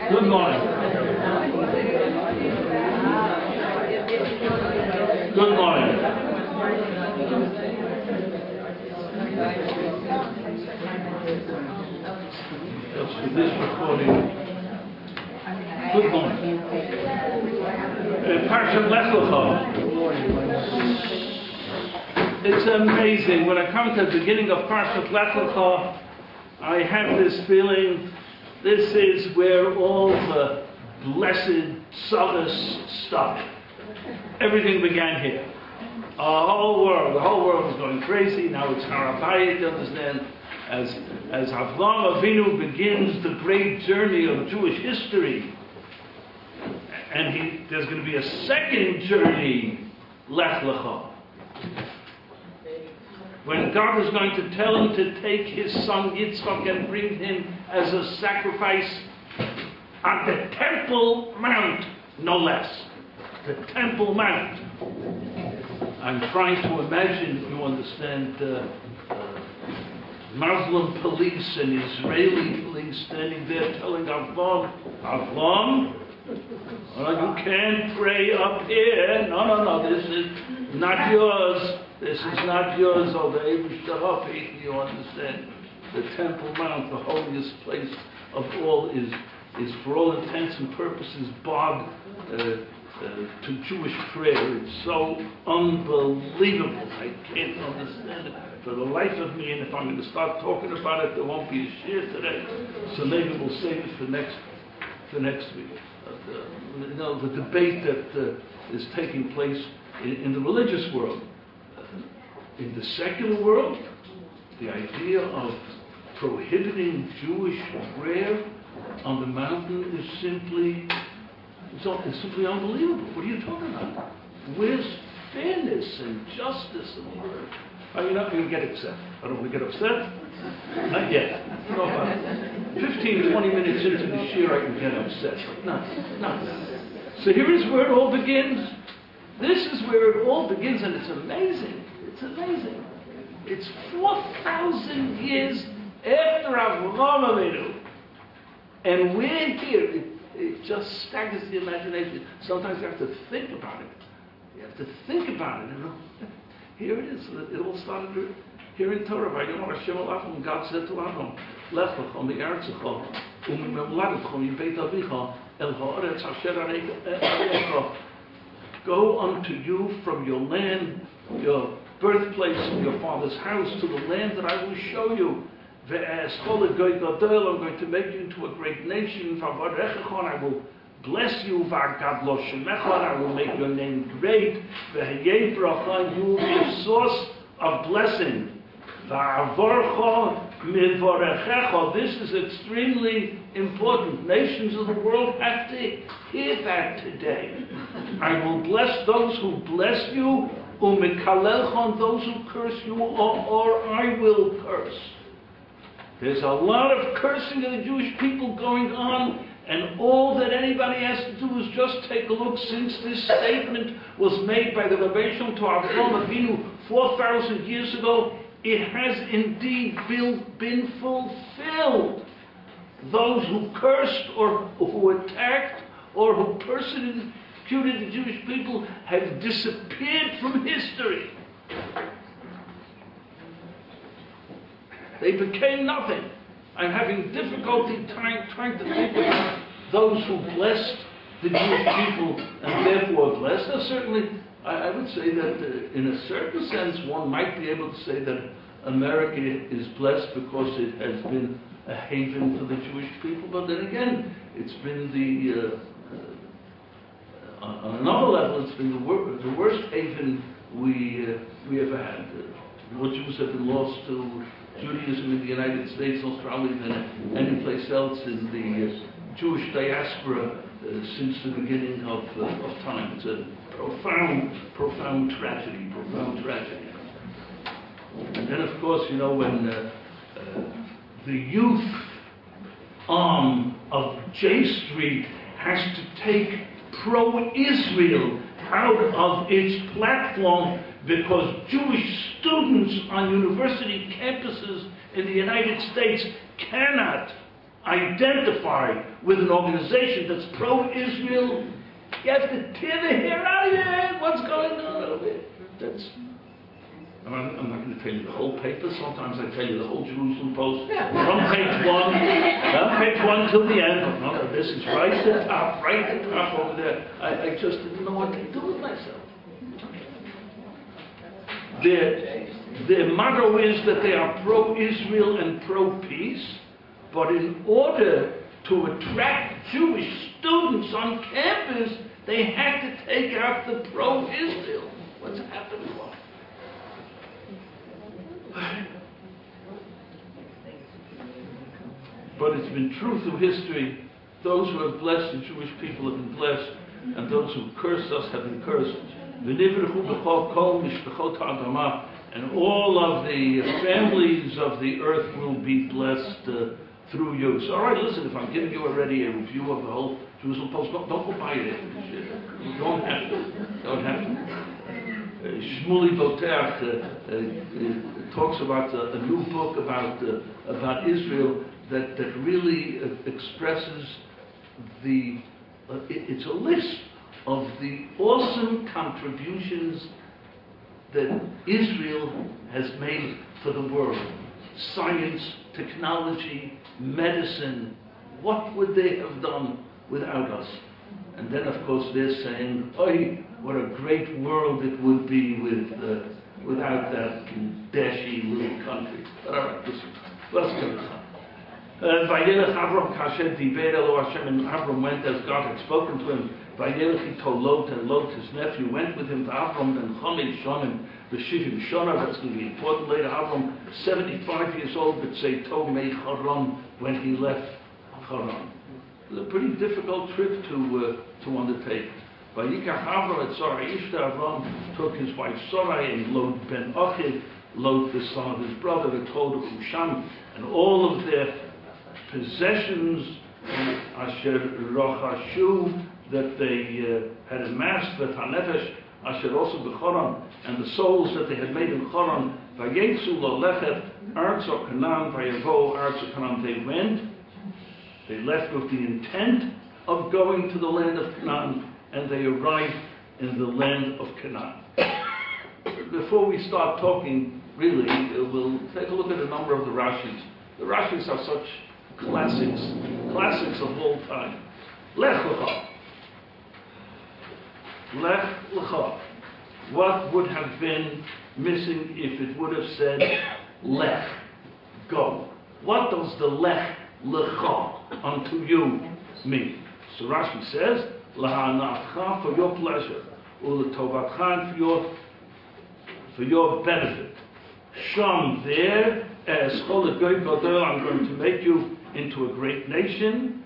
Good morning. Good morning. That's for this recording. Good morning. Parshat Lech Lecha. It's amazing. When I come to the beginning of Parshat Lech Lecha, I have this feeling this is where all the blessed solace stopped. Everything began here. The whole world was going crazy. Now it's Har HaBayit, you understand? As Avraham Avinu begins the great journey of Jewish history, and there's going to be a second journey, Lech Lecha, when God is going to tell him to take his son Yitzchak and bring him as a sacrifice on the Temple Mount, no less. The Temple Mount. I'm trying to imagine, you understand, Muslim police and Israeli police standing there telling Avram, you can't pray up here. No, this is not yours. This is not yours, oh, the Eibishter, you understand? The Temple Mount, the holiest place of all, is for all intents and purposes barred to Jewish prayer. It's so unbelievable. I can't understand it for the life of me, and if I'm going to start talking about it, there won't be a shir today, so maybe we'll save it for next week. The debate that is taking place in the religious world. In the secular world, the idea of prohibiting Jewish prayer on the mountain is simply unbelievable. What are you talking about? Where's fairness and justice in the world? You're not going to get upset. I don't want to get upset. Not yet. No, about 15, 20 minutes into the year I can get upset. Not now. So here is where it all begins. This is where it all begins, and it's amazing. It's amazing. It's 4,000 years after Avraham Avinu, and we're here. It just staggers the imagination. Sometimes you have to think about it. You have to think about it. Here it is. It all started here in Torah. God said to Avram, Lech lecha mi'eretzecha u'mimoladecha mi'beit avicha el ha'aretz asher arecha. Go unto you from your land, your birthplace, your father's house, to the land that I will show you. I'm going to make you into a great nation. I will bless you. I will make your name great. You will be a source of blessing. This is extremely important. Nations of the world have to hear that today. I will bless those who bless you, those who curse you, or I will curse. There's a lot of cursing of the Jewish people going on, and all that anybody has to do is just take a look. Since this statement was made by the Rebbe Shalom to Avraham Avinu 4,000 years ago, it has indeed been fulfilled. Those who cursed or who attacked or who persecuted the Jewish people have disappeared from history. They became nothing. I'm having difficulty trying to think about those who blessed the Jewish people and therefore blessed. Now, certainly, I would say that in a certain sense, one might be able to say that America is blessed because it has been a haven for the Jewish people. But then again, it's been on another level, it's been the worst haven we ever had. More Jews have been lost to Judaism in the United States, Australia, than any place else in the Jewish diaspora since the beginning of time. It's a profound tragedy. And then, of course, when the youth arm of J Street has to take pro-Israel out of its platform because Jewish students on university campuses in the United States cannot identify with an organization that's pro-Israel, you have to tear the hair out of your head. What's going on over there? I'm not going to tell you the whole paper. Sometimes I tell you the whole Jerusalem Post from page one till the end. But no, this is right at the top over there. I just didn't know what to do with myself. Their motto is that they are pro-Israel and pro-peace, but in order to attract Jewish students on campus, they had to take out the pro-Israel. What's happened to us? But it's been true through history. Those who have blessed the Jewish people have been blessed, and those who curse us have been cursed. And all of the families of the earth will be blessed through you. So, all right, listen, if I'm giving you already a review of the whole Jerusalem Post, don't go buy it. You don't have to. Don't have to. Shmuley Boteach talks about a new book about Israel that really expresses it's a list of the awesome contributions that Israel has made for the world. Science, technology, medicine. What would they have done without us? And then, of course, they're saying, "Oi, what a great world it would be without that dashy little country." All right, let's go. Vayelech Avram kasher diber Elo Hashem, and Avram went as God had spoken to him. Vayelech he told Lot, and Lot, his nephew, went with him to Avram, and Chomesh Shonim, B'Shivim Shona, that's going to be important later. Avram, 75 years old, but say Tomei Haran, when he left Haran. It was a pretty difficult trip to undertake. Vayikach Avram et Sarai Ishta, Avram took his wife Sarai and Lot ben Achid, Lot the son of his brother, the Tod of Husham, and all of their possessions, Asher Rochashu, that they had amassed, with Hanefesh, Asher also B'Choron, and the souls that they had made in Choron, Vayetzu Lo Lechet, Arts of Canaan, Vayavo, Arts of Canaan, they left with the intent of going to the land of Canaan, and they arrived in the land of Canaan. Before we start talking, really, we'll take a look at a number of the Rashis. The Rashis are such classics of all time. Lech Lecha. Lech Lecha. What would have been missing if it would have said Lech, go? What does the Lech Lecha, unto you, mean? So Rashi says, Lahanatcha, for your pleasure, Uletovatcha, for your benefit. Sham, there, as Cholet Goy Godel, I'm going to make you into a great nation.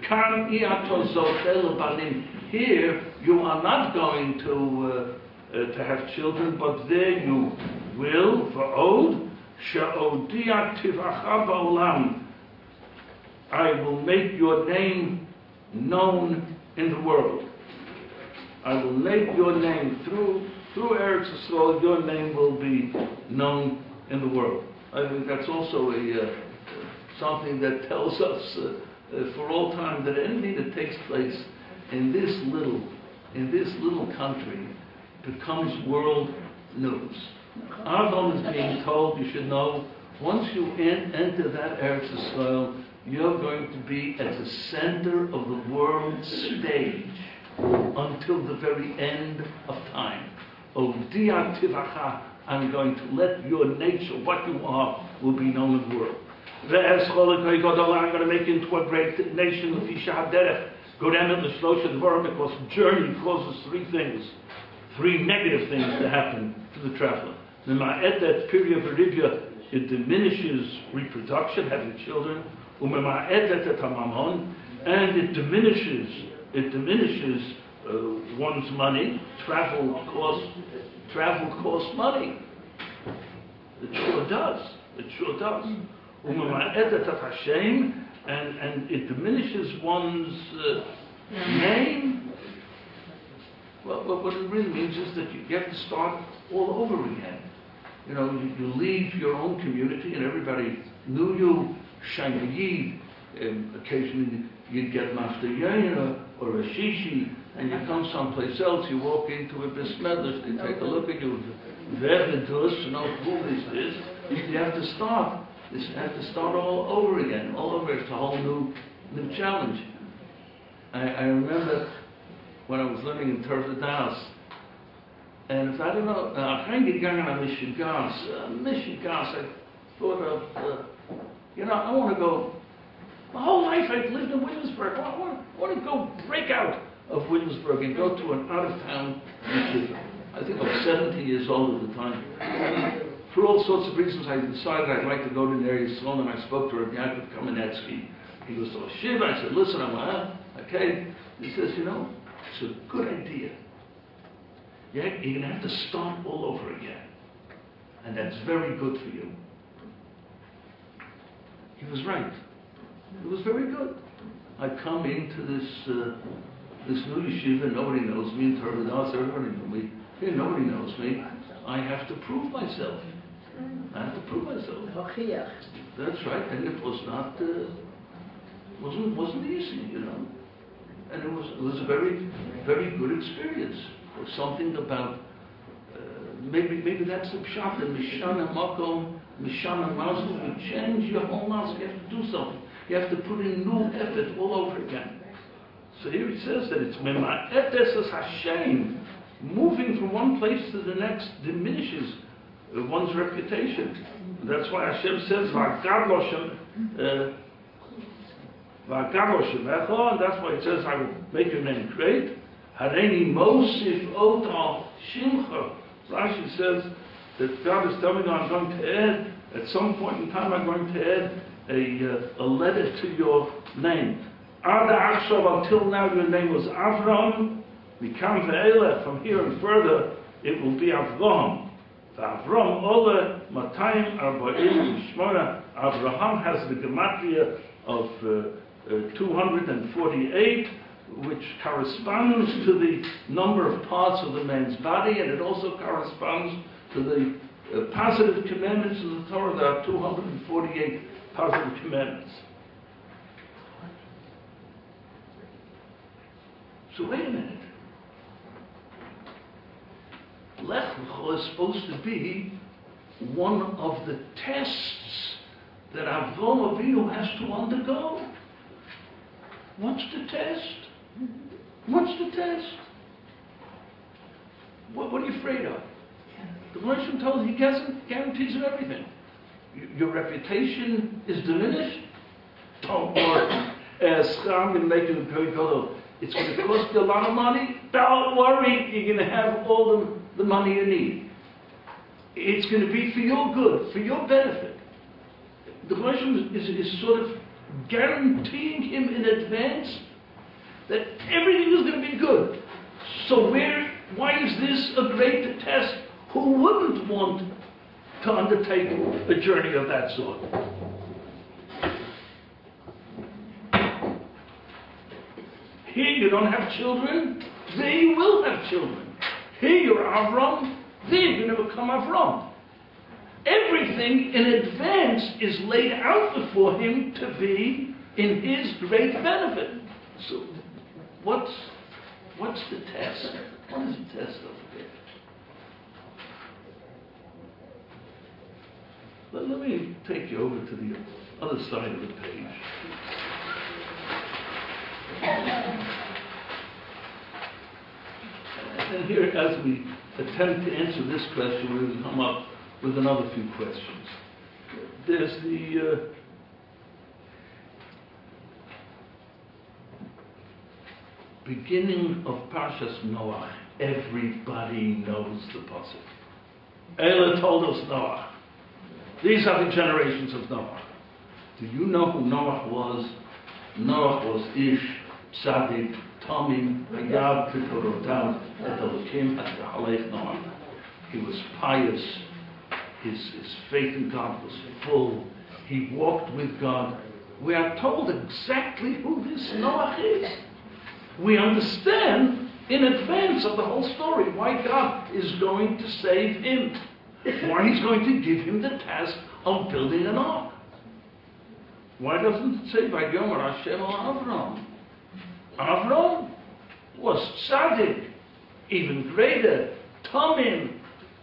Here, you are not going to have children, but there you will, Va'od, She'odia Tivacha Ba'olam, I will make your name known in the world. I will make your name through Eretz Yisrael, your name will be known in the world. I think that's also something that tells us for all time that anything that takes place in this little country becomes world news. Avram is being told, you should know, once you enter that Eretz Yisrael, you're going to be at the center of the world stage until the very end of time. Odia Tivacha, I'm going to let your nature, what you are, will be known in the world. I'm going to make you into a great nation, go down in the Shlosh Dvarim, because journey causes three negative things to happen to the traveler. At that period of Arabia, it diminishes reproduction, having children, and it diminishes one's money. Travel costs money. It sure does. And it diminishes one's name. Well, what it really means is that you get to start all over again. You leave your own community and everybody knew you, Shayid, occasionally you'd get an after yaina or a shishi, and you come someplace else, you walk into a bismedlish, they take a look at you, you know, who is this? You have to start. You have to start all over again, all over. It's a whole new challenge. I remember when I was living in Tervadas, and if I don't know, I thought of, you know, I want to go. My whole life I've lived in Williamsburg. I want to go break out of Williamsburg and go to an out-of-town yeshiva. I think I was 70 years old at the time. For all sorts of reasons, I decided I'd like to go to Ner Yisrael, and I spoke to Rabbi Yaakov Kamenetsky. He was a yeshiva. I said, listen, I'm okay. He says, you know, it's a good idea. Yeah, you're going to have to start all over again. And that's very good for you. He was right. It was very good. I come into this new yeshiva, nobody knows me, in Tervadas, everybody knows me. Here, nobody knows me. I have to prove myself. I have to prove myself. That's right, and it was not, wasn't easy, you know. And it was a very, very good experience. There's something about, maybe that's the pshat, and Mishana Makom, Mishana Mazel, you change your whole mazel, you have to do something. You have to put in new effort all over again. So here it says that it's Mema'etes as Hashem. Moving from one place to the next diminishes one's reputation. That's why Hashem says, V'agadloshem, and that's why it says, I will make your name great. Hareini Mosif Ota Shimcha. Rashi says that God is telling me I'm going to add, at some point in time, I'm going to add a letter to your name. Ada Achshav, until now your name was Avram. Mikam ve'eleh, from here and further, it will be Avram. Avram Ole Matayim Arba'im Shmona. Avraham has the gematria of 248, which corresponds to the number of parts of the man's body, and it also corresponds to the positive commandments of the Torah. There are 248 positive commandments. So wait a minute. Lech Lecha is supposed to be one of the tests that Avram Avinu has to undergo. What's the test? What's the test? What are you afraid of? The Moshe tells he guarantees you everything. Your reputation is diminished. Don't worry. I'm going to make you a very good. It's going to cost you a lot of money. Don't worry. You're going to have all the money you need. It's going to be for your good, for your benefit. The Moshe is sort of guaranteeing him in advance that everything is going to be good. So why is this a great test? Who wouldn't want to undertake a journey of that sort? Here you don't have children, there you will have children. Here you're Avram, there you never become Avram. Everything in advance is laid out before him to be in his great benefit. So what's the test? What is the test of it? Let me take you over to the other side of the page. And here, as we attempt to answer this question, we will come up with another few questions. There's the beginning of Parshas Noah. Everybody knows the pasuk. Ela told us Noah. These are the generations of Noah. Do you know who Noah was? Noah was Ish, Tzadik, Tamim, Hayab, Kitorotav, et Elokim, et Halech Noah. He was pious. His faith in God was full. He walked with God. We are told exactly who this Noah is. We understand in advance of the whole story why God is going to save him. Why he's going to give him the task of building an ark. Why doesn't it say Vayomer Hashem al Avram? Avram was tzaddik, even greater, Tamim.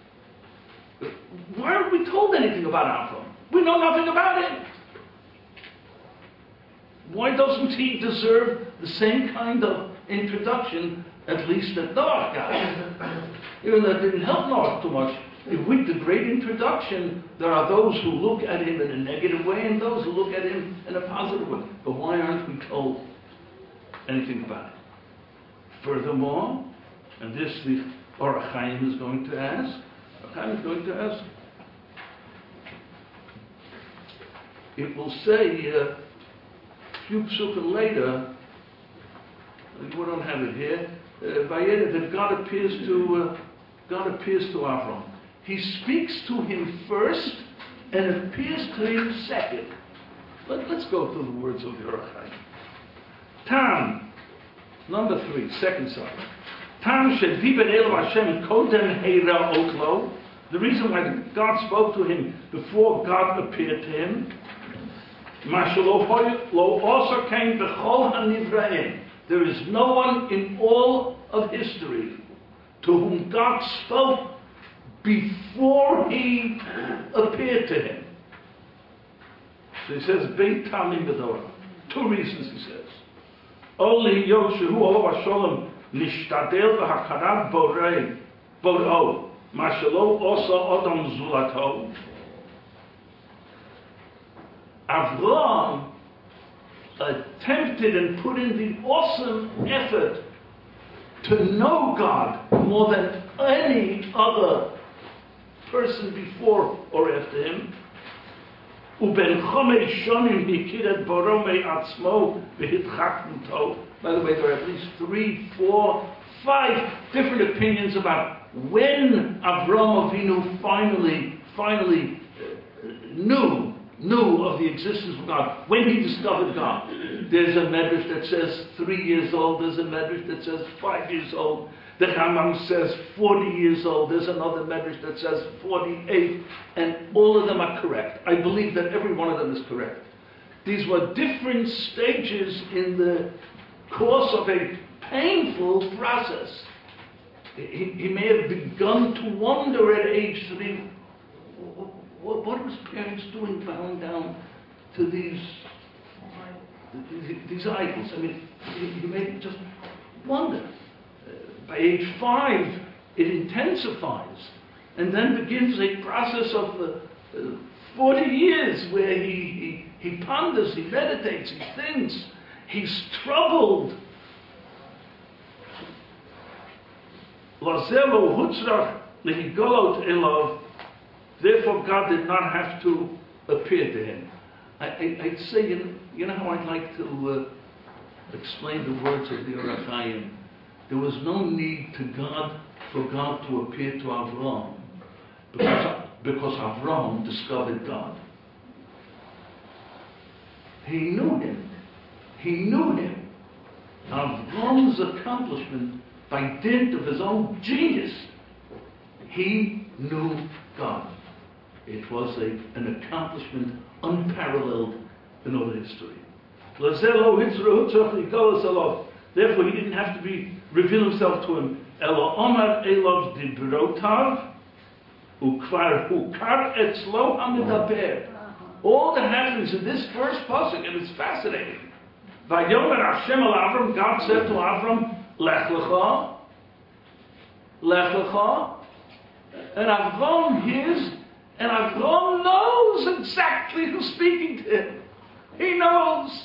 Why aren't we told anything about Avram? We know nothing about him. Why doesn't he deserve the same kind of introduction, at least that Noah got? Even though it didn't help Noah too much. With the great introduction, there are those who look at him in a negative way and those who look at him in a positive way. But why aren't we told anything about it? Furthermore, and this the Orach Chaim is going to ask, it will say a few psukim later, we don't have it here, that God appears to Avram. He speaks to him first and appears to him second. Let's go through the words of the Orach Chaim. Tam, number 3, second side. Tam shediber Eloh Hashem kodem heira otlo. The reason why God spoke to him before God appeared to him. Mashalo lo also came bechol hanivraim. There is no one in all of history to whom God spoke before he appeared to him. So he says, Beit Tamim B'Torah. 2 reasons, he says. Only Yoshehu Olav Shalom Nishtadel V'Hakarat Borei Bor'o Mashalo Osa Odom Zulato. Avram attempted and put in the awesome effort to know God more than any other person before or after him. Uben chomei shonim hikiret boromei atzmo v'hitchaknuto. By the way, there are at least 3, 4, 5 different opinions about when Avram Avinu finally knew of the existence of God, when he discovered God. There's a medrash that says 3 years old, there's a medrash that says 5 years old, the Rambam says 40 years old, there's another medrash that says 48, and all of them are correct. I believe that every one of them is correct. These were different stages in the course of a painful process. He may have begun to wonder at age 3, what were his parents doing bowing down to these idols? I mean, he may just wonder. By age 5, it intensifies, and then begins a process of 40 years where he ponders, he meditates, he thinks, he's troubled. Therefore, God did not have to appear to him. I'd say, you know how I'd like to explain the words of the Orach Chaim? There was no need for God to appear to Avram, because Avram discovered God. He knew him. Avram's accomplishment, by dint of his own genius, he knew God. It was an accomplishment unparalleled in all history. Therefore, he didn't have to reveal himself to him. Elo Omar Elov Dibrotav Ukvar Hukar Etzlo Amidaber. All that happens in this first pasuk, and it's fascinating. Vayomer Hashem al Avram, God said to Avram, Lech Lecha, Lech Lecha. And Avram hears, and Avram knows exactly who's speaking to him. He knows.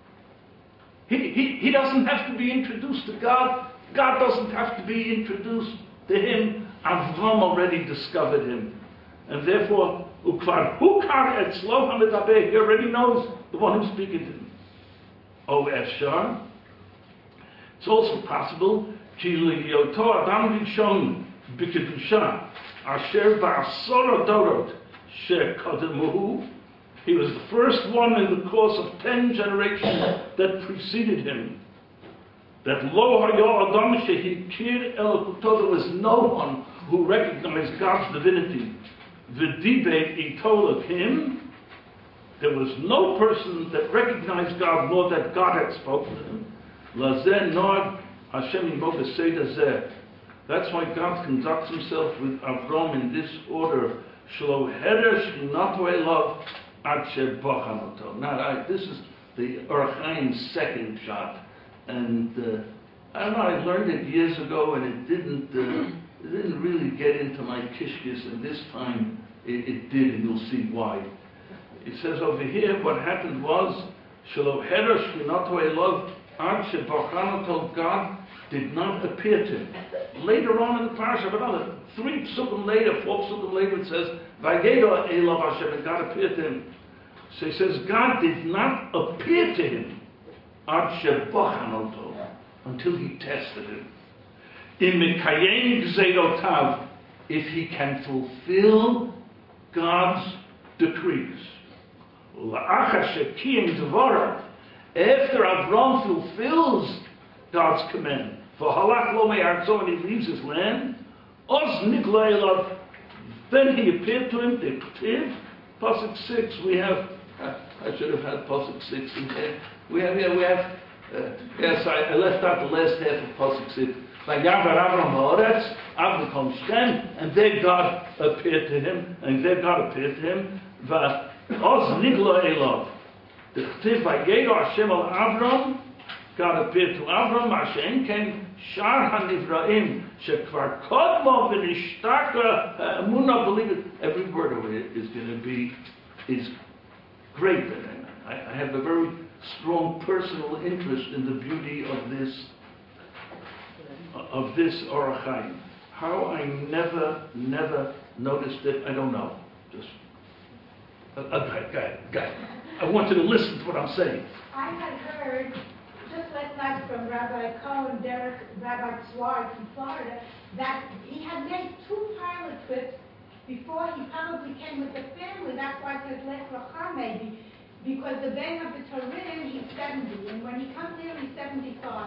He doesn't have to be introduced to God. God doesn't have to be introduced to him. Avram already discovered him. And therefore, Ukvar Hukar Etzlo HaMedaber, he already knows the one who's speaking to him. O Efshar. It's also possible, Ki Liyoto Adam Rishon B'Kedusha Asher Ba'asora Dorot Sher Kodemuhu. He was the first one in the course of 10 generations that preceded him. That Lo Hayo Adam Shehikir Elokuto, there was no one who recognized God's divinity. V'dibet Itolak him, there was no person that recognized God nor that God had spoken to him. Lazeh nor Hashem imo b'seder zeh. That's why God conducts himself with Avram in this order. Shlo heresh shchinato elav ad shebachan oto. Now, this is the Or HaChaim's second shot. And I don't know, I learned it years ago, and it didn't really get into my kishkis, and this time it did, and you'll see why. It says over here, what happened was, Shelo Herosh Shchinato Elov Ad Shebachan Oto, God did not appear to him. Later on in the parasha, but another 3 psukim later, 4 psukim later, it says, Vayedo Elov Hashem, and God appeared to him. So he says, God did not appear to him, Ad Shebachan Oto, until he tested him. In Mekayem Gzeirotav, if he can fulfill God's decrees. After Avram fulfills God's command, for halach lo me'artzo, and he leaves his land, oz nigla elav, then he appeared to him. The Ktiv, pasuk 6. We have. I should have had pasuk 6 in there. We have. Yes, I left out the last half of pasuk 6. Like Yavar Avram ha'oretz, Avram comes Shem, and there God appeared to him, Oz nigla elav. The Ktiv Vayedo Hashem al Avram. God appeared to Avram. Hashem came Shar HaNivraim Shekvar Kodmo V'Nishtaka Emunah. Believe it. Every word of it is going to be great. And I have a very strong personal interest in the beauty of this Or HaChaim. How I never noticed it, I don't know. Just go ahead. I want you to listen to what I'm saying. I had heard just last night from Rabbi Cohen, Derek, Rabbi Tzwar from Florida, that he had made 2 pilot trips before he probably came with the family. That's why it says Lech Lecha maybe, because the Ben of the Turim, he's 70, and when he comes here, he's 75.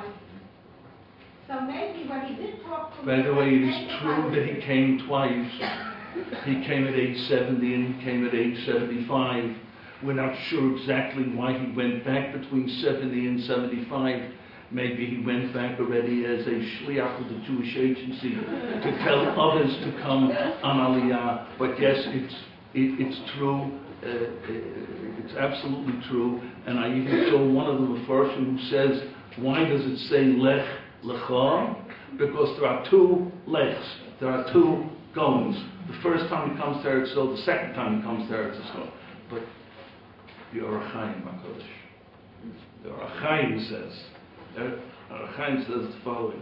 So maybe when he did talk to By the way, it is true that he came twice. He came at age 70 and he came at age 75. We're not sure exactly why he went back between 70 and 75. Maybe he went back already as a shliach of the Jewish agency to tell others to come on Aliyah. But yes, it's true. It's absolutely true. And I even saw one of the Mefarshim who says, why does it say Lech Lecha? Because there are 2 lechs. There are 2 goings. The first time he comes to Eretz Yisrael, the second time he comes to Eretz Yisrael. But the Or HaChaim HaKadosh. The Or HaChaim says the following.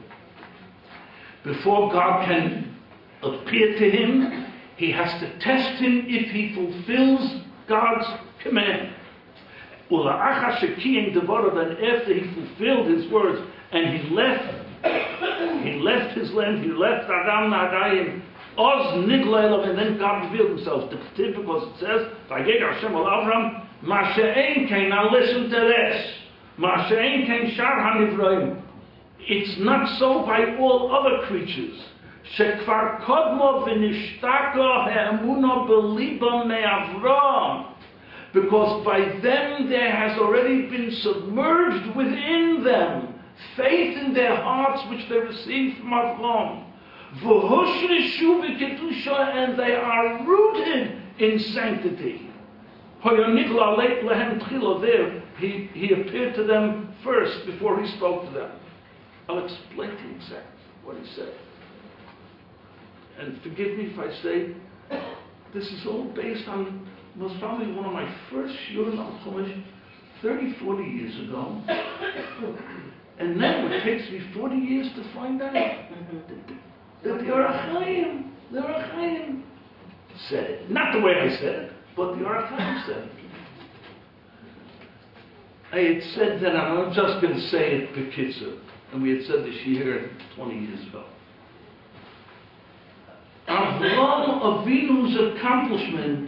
Before God can appear to him, he has to test him if he fulfills God's command. Then after he fulfilled his words and he left his land, he left Adam Nahadayim, Oz Nigla, and then God revealed himself. Because it says, Vayedo Hashem al Avram, Masha'en Kain, now listen to this. Masha'en Kain Shar HaNivraim. It's not so by all other creatures. Shekvar Kodmo V'Nishtaka Ha'emunah B'Liba Me'Avram. Because by them there has already been submerged within them faith in their hearts which they received from Avram. And they are rooted in sanctity. There, he appeared to them first before he spoke to them. I'll explain to you exactly what he said. And forgive me if I say, this is all based on, was probably one of my first shiurim on Chumash 30, 40 years ago. And now it takes me 40 years to find out that the Or HaChaim said it. Not the way I said it, but the Or HaChaim said it. I had said that, I'm just going to say it b'kitzur, and we had said this here 20 years ago. Avram Avinu's accomplishment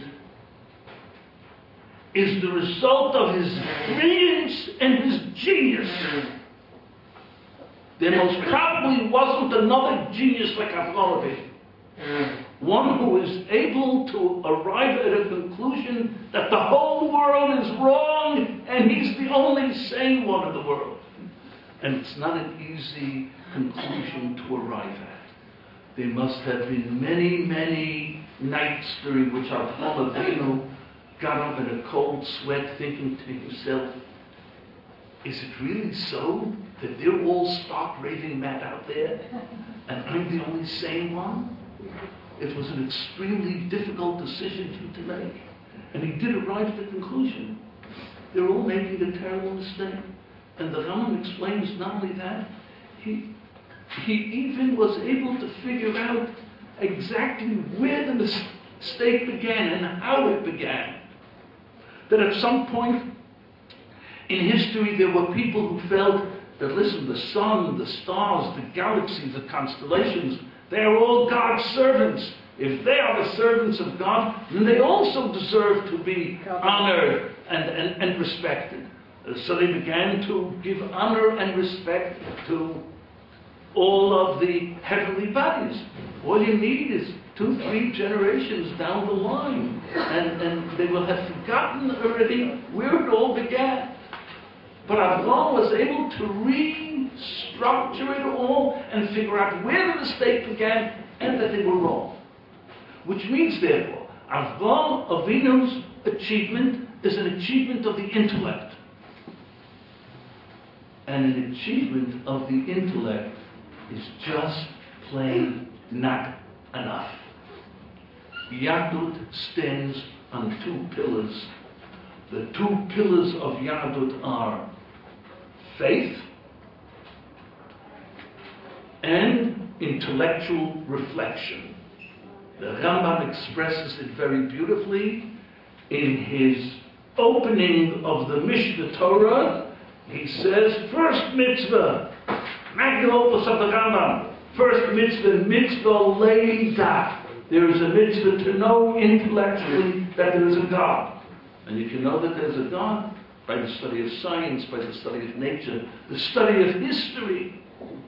is the result of his brilliance and his genius. There most probably wasn't another genius like Avram Avinu. One who is able to arrive at a conclusion that the whole world is wrong and he's the only sane one in the world. And it's not an easy conclusion to arrive at. There must have been many, many nights during which Avraham Avinu got up in a cold sweat thinking to himself, is it really so that they're all stark raving mad out there and I'm the only sane one? It was an extremely difficult decision to make. And he did arrive at the conclusion. They're all making a terrible mistake. And the Rambam explains not only that, he even was able to figure out exactly where the mistake began and how it began. That at some point in history there were people who felt that, listen, the sun, the stars, the galaxies, the constellations, they're all God's servants. If they are the servants of God, then they also deserve to be honored and respected. So they began to give honor and respect to all of the heavenly bodies. All you need is 2-3 generations down the line, and they will have forgotten already where it all began. But Avraham was able to restructure it all and figure out where the mistake began and that they were wrong. Which means, therefore, Avraham Avinu's achievement is an achievement of the intellect. And an achievement of the intellect is just plain not enough. Yadut stands on 2 pillars. The 2 pillars of Yadut are faith and intellectual reflection. The Rambam expresses it very beautifully in his opening of the Mishnah Torah. He says, first mitzvah, magnum opus of the Rambam, first mitzvah, mitzvah leida. There is a mitzvah to know intellectually that there is a God. And you can know that there is a God by the study of science, by the study of nature, the study of history,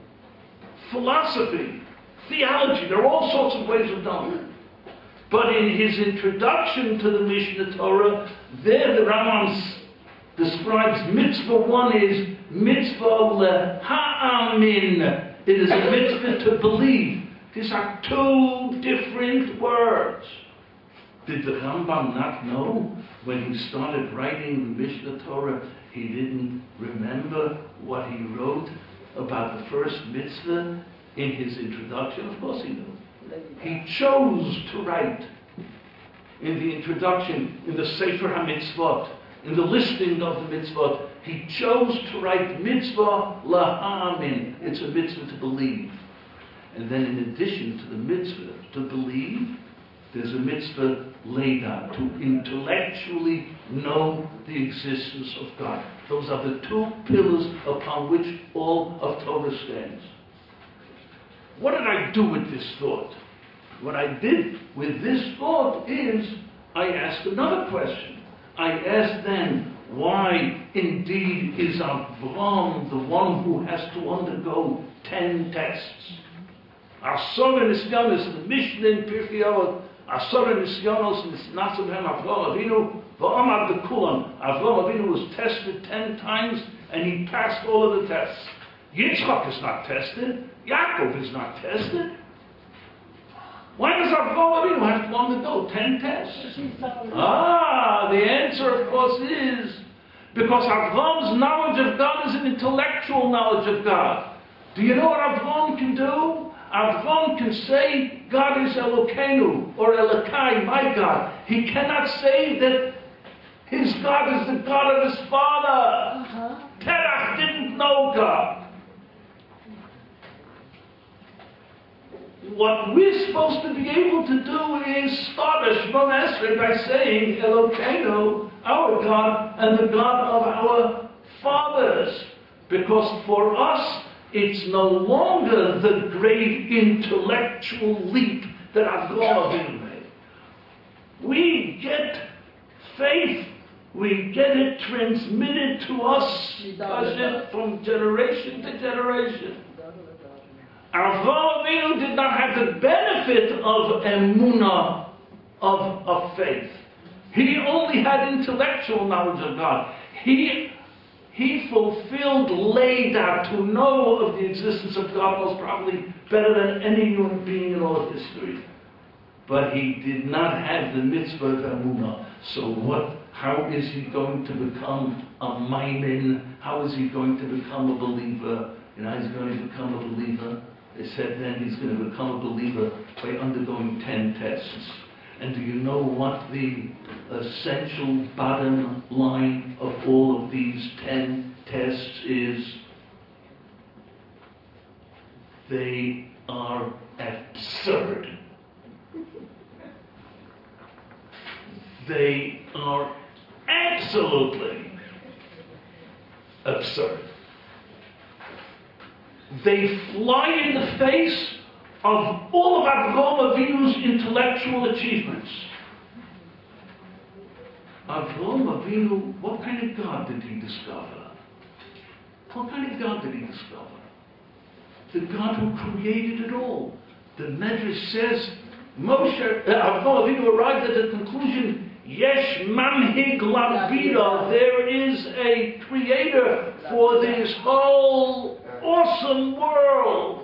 philosophy, theology. There are all sorts of ways of knowing it. But in his introduction to the Mishnah Torah, there the Rambam describes mitzvah 1 is mitzvah leha'amin. It is a mitzvah to believe. These are 2 different words. Did the Rambam not know when he started writing the Mishnah Torah, he didn't remember what he wrote about the first mitzvah in his introduction? Of course he knew. He chose to write in the introduction, in the Sefer HaMitzvot, in the listing of the mitzvot, he chose to write mitzvah la'amin. It's a mitzvah to believe. And then in addition to the mitzvah to believe, there's a mitzvah leida, to intellectually know the existence of God. Those are the 2 pillars upon which all of Torah stands. What did I do with this thought? What I did with this thought is, I asked another question. I asked then, why indeed is Avraham the one who has to undergo 10 tests? Asor Nisyanos in the Mishnah in Pirkei Avot, Asor Nisyanos in Nasahem Avraham Avinu, V'amar B'kulam. Avraham Avinu was tested 10 times, and he passed all of the tests. Yitzchak is not tested. Yaakov is not tested. Why does Avraham Avinu have to undergo 10 tests? The answer, of course, is because Avraham's knowledge of God is an intellectual knowledge of God. Do you know what Avraham can do? Avraham can say, God is Elokeinu, or Elokai, my God. He cannot say that his God is the God of his father. Terach didn't know God. What we're supposed to be able to do is start a Shemona Esrei by saying Elokeinu, our God, and the God of our fathers. Because for us, it's no longer the great intellectual leap that Avraham Avinu made. We get faith. We get it transmitted to us from generation to generation. Avraham Avinu did not have the benefit of emunah, of faith. He only had intellectual knowledge of God. He fulfilled Leida, to know of the existence of God most probably better than any human being in all of history. But he did not have the mitzvah of emunah. So how is he going to become a maimin? How is he going to become a believer? And how is he going to become a believer? They said then he's going to become a believer by undergoing 10 tests. And do you know what the essential bottom line of all of these 10 tests is? They are absurd. They are absolutely absurd. They fly in the face of all of Avraham Avinu's intellectual achievements. Avraham Avinu, what kind of God did he discover? What kind of God did he discover? The God who created it all. The Medrash says, Avraham Avinu arrived at the conclusion, Yesh Manhig Labida, there is a creator for this whole awesome world.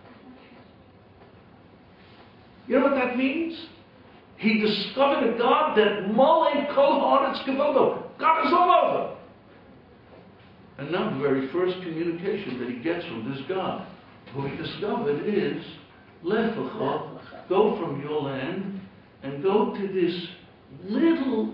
You know what that means? He discovered a God that Molei Kol Haaretz Kevodo. God is all over. And now the very first communication that he gets from this God, who he discovered, is, Lech Lecha, go from your land and go to this little,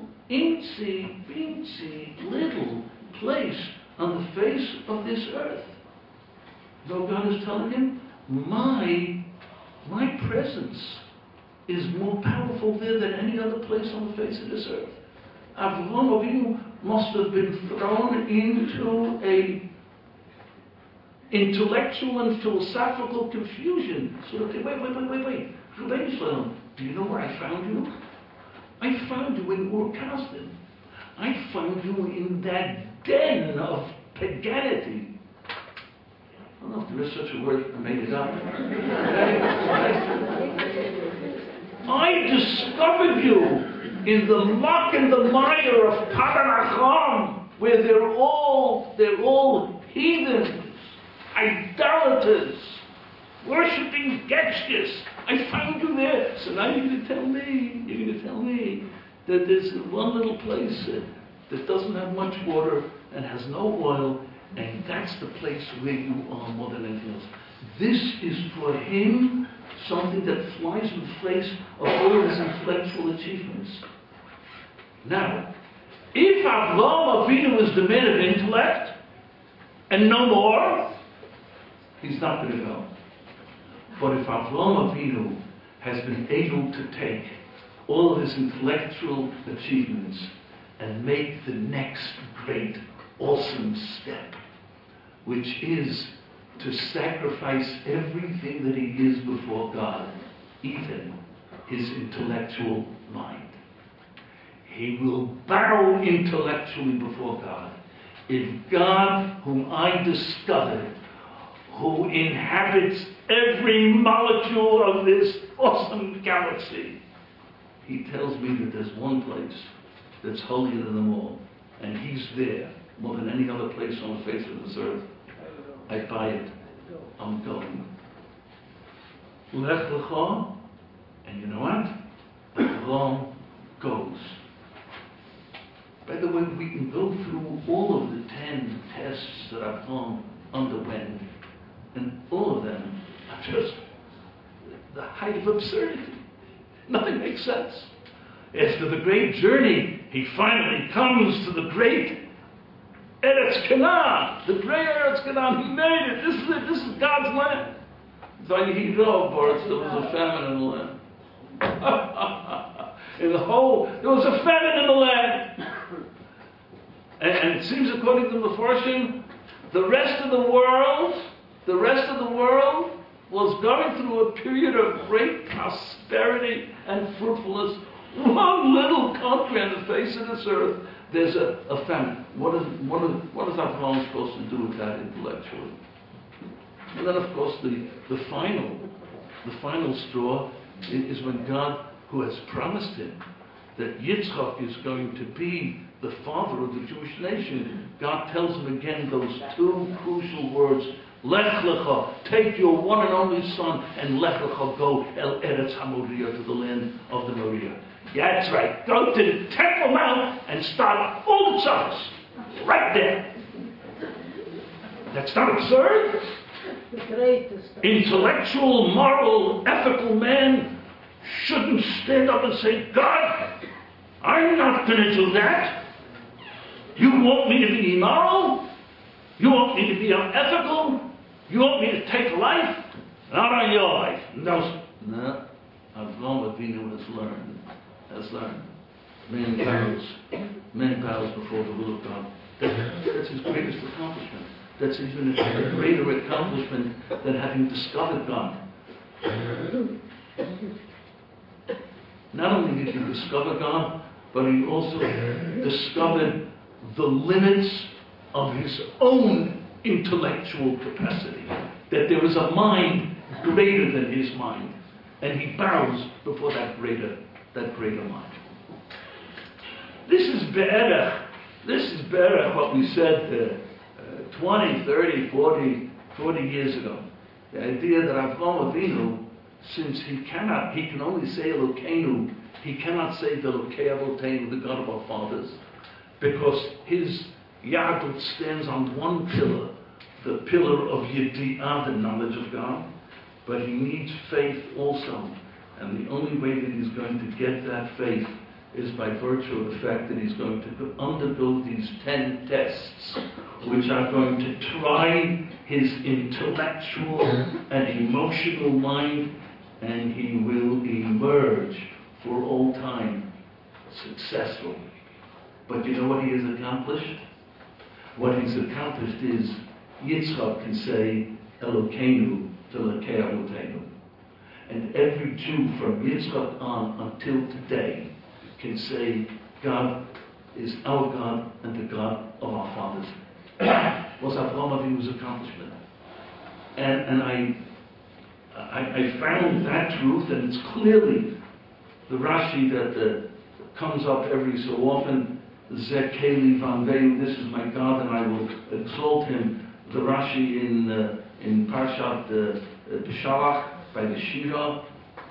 incy, little place on the face of this earth. So God is telling him, my presence is more powerful there than any other place on the face of this earth. Avraham Avinu must have been thrown into a intellectual and philosophical confusion. So, okay, wait. Rebbeinu Shalom, do you know where I found you? I found you in Ur Kasdim. I found you in that den of paganity. I don't know if there is such a word, I made it up. I discovered you in the muck and the mire of Padanacham, where they're all heathens, idolaters, worshipping Getchkis. I found you there. So now you're going to tell me that there's one little place that doesn't have much water and has no oil, and that's the place where you are more than anything else. This is for him something that flies in the face of all of his intellectual achievements. Now, if Avraham Avinu is the man of intellect and no more, he's not going to go. But if Avraham Avinu has been able to take all of his intellectual achievements and make the next great, awesome step, which is to sacrifice everything that he is before God, even his intellectual mind. He will bow intellectually before God. If God, whom I discovered, who inhabits every molecule of this awesome galaxy, he tells me that there's one place that's holier than them all, and he's there more than any other place on the face of this earth. I buy it. I'm going. Lech Lecha, and you know what? Avraham goes. By the way, we can go through all of the 10 tests that Avraham underwent, and all of them are just the height of absurdity. Nothing makes sense. After the great journey, he finally comes to the great Eretz Canaan, the great Eretz Canaan. He made it. This is it. This is God's land. Vayihido, Boris, there was a famine in the land. There was a famine in the land. And it seems, according to the Mefarshim, the rest of the world was going through a period of great prosperity and fruitfulness. One little country on the face of this earth, there's a famine. What is Avraham supposed to do with that intellectually? And then, of course, the final straw is when God, who has promised him that Yitzchak is going to be the father of the Jewish nation, God tells him again those two crucial words, Lech Lecha, take your one and only son, and Lech Lecha, go El Eretz HaMoriah, to the land of the Moriah. Yeah, that's right. Go to the Temple Mount and start all the tzarus. Right there. That's not absurd. Intellectual, moral, ethical man shouldn't stand up and say, God, I'm not going to do that. You want me to be immoral? You want me to be unethical? You want me to take life? Not on your life. No. Avraham Avinu has learned. Man bows before the will of God. That's his greatest accomplishment. That's even a greater accomplishment than having discovered God. Not only did he discover God, but he also discovered the limits of his own intellectual capacity. That there is a mind greater than his mind. And he bows before that greater mind. This is be'erech what we said 20, 30, 40 years ago. The idea that Avraham Avinu, since he can only say Elokeinu, he cannot say the Elokei Avoteinu, the God of our fathers, because his Yahadut stands on one pillar, the pillar of Yedi'ah, the knowledge of God, but he needs faith also. And the only way that he's going to get that faith is by virtue of the fact that he's going to undergo these 10 tests, which are going to try his intellectual and emotional mind, and he will emerge for all time successful. But you know what he has accomplished? What he's accomplished is Yitzchak can say Elokeinu to Elokei Avoteinu. And every Jew from Yitzchak on until today can say God is our God and the God of our fathers. Was Avraham Avinu's accomplishment. And I found that truth, and it's clearly the Rashi that comes up every so often, Zekeli Vanveu, this is my God and I will exalt him. The Rashi in Parshat Beshalach by the Shira.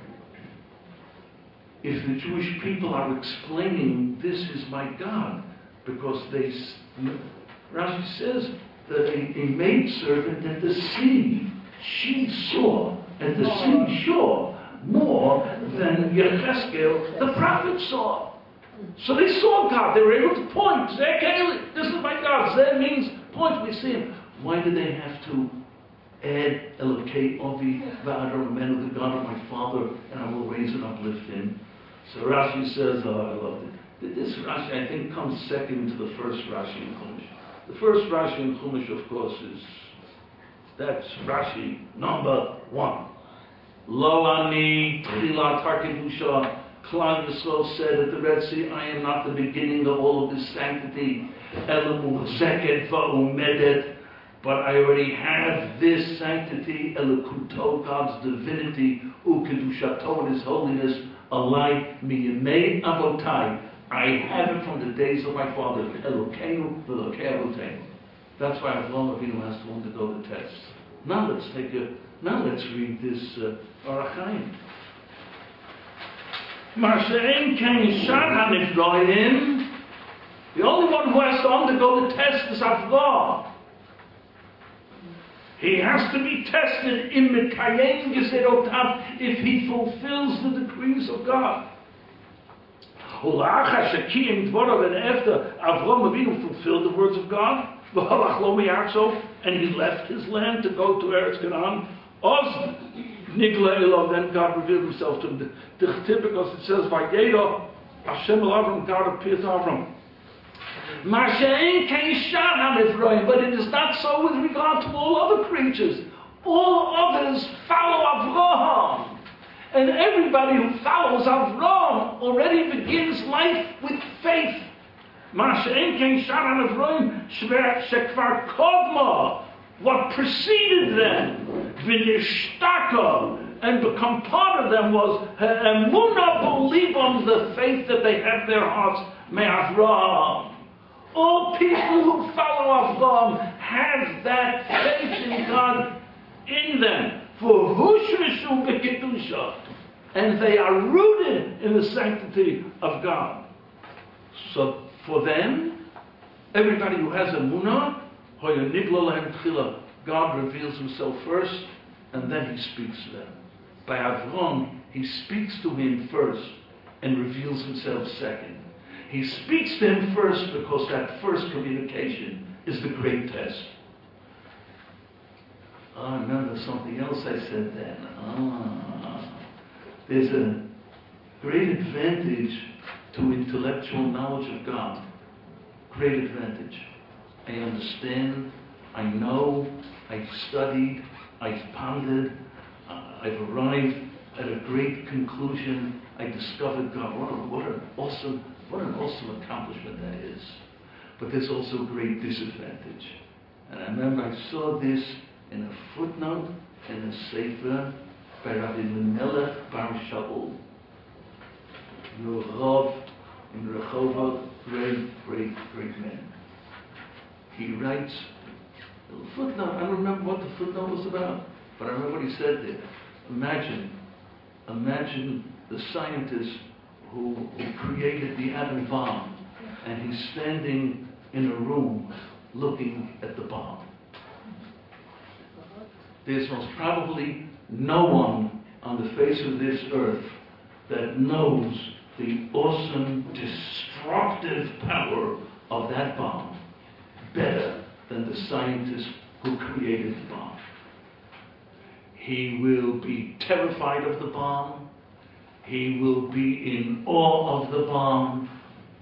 If the Jewish people are explaining this is my God, because Rashi says that a maidservant at the sea, she saw at the seashore more than Yecheskel, the prophet, saw. So they saw God. They were able to point. This is my God. Zeh means point. We see him. Why did they have to add Elokei Avi V'Adar Menu, the God of my father, and I will raise and uplift him? So Rashi says, I love it. This Rashi, I think, comes second to the first Rashi in Chumash. The first Rashi in Chumash, of course, that's Rashi number 1. Lo ani tchilat harkedusha. Klal Yisrael said at the Red Sea, I am not the beginning of all of this sanctity. Ela muhzeket va'umedet. But I already have this sanctity, Elokuto, God's divinity, ukedushato, and his holiness, alai miyemei avotai. I have it from the days of my father, Elokeinu v'Elokei Avoteinu. That's why Avraham Avinu has to undergo the test. Now let's read this Orach Chaim. Marshe'en ken shan hanifroim. The only one who has to undergo the test is Avraham. He has to be tested in Mekayem Gezerotav if he fulfills the decrees of God. And after Avraham Avinu fulfilled the words of God, and he left his land to go to Eretz Canaan, then God revealed himself to him. Because it says, Vayeda Hashem el Avram, God appeared to Avram. But it is not so with regard to all other creatures. All others follow Avraham. And everybody who follows Avraham already begins life with faith. What preceded them v'nishtaka, and become part of them was emunah b'libam, the faith that they have in their hearts, me'Avraham. All people who follow Avraham have that faith in God in them. For hushrishu b'kedusha, and they are rooted in the sanctity of God. So for them, everybody who has emunah, God reveals himself first, and then he speaks to them. By Avram, he speaks to him first and reveals himself second. He speaks to him first because that first communication is the great test. I remember something else I said then. There's a great advantage to intellectual knowledge of God. Great advantage. I understand, I know, I've studied, I've pondered, I've arrived at a great conclusion. I discovered God. What an awesome accomplishment that is. But there's also great disadvantage. And I remember I saw this in a footnote in a sefer by Rabbi Melech Bar Shaul, Rav in Rehovot, great man. He writes a little footnote. I don't remember what the footnote was about, but I remember what he said there. Imagine the scientist who created the atom bomb, and he's standing in a room looking at the bomb. There's most probably no one on the face of this earth that knows the awesome, destructive power of that bomb better than the scientist who created the bomb. He will be terrified of the bomb. He will be in awe of the bomb.